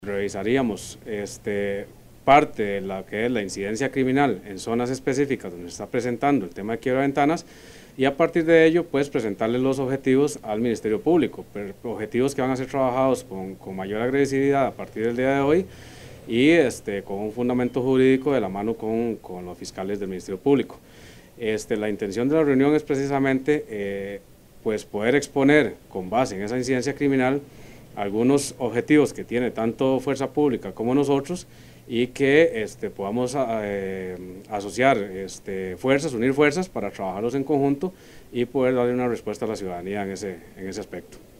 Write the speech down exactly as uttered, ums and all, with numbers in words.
Revisaríamos este, parte de la que es la incidencia criminal en zonas específicas donde se está presentando el tema de quiebra de ventanas y a partir de ello pues presentarles los objetivos al Ministerio Público, objetivos que van a ser trabajados con, con mayor agresividad a partir del día de hoy y este, con un fundamento jurídico de la mano con, con los fiscales del Ministerio Público. Este, la intención de la reunión es precisamente eh, pues poder exponer con base en esa incidencia criminal algunos objetivos que tiene tanto Fuerza Pública como nosotros y que este, podamos eh, asociar este, fuerzas, unir fuerzas para trabajarlos en conjunto y poder darle una respuesta a la ciudadanía en ese, en ese aspecto.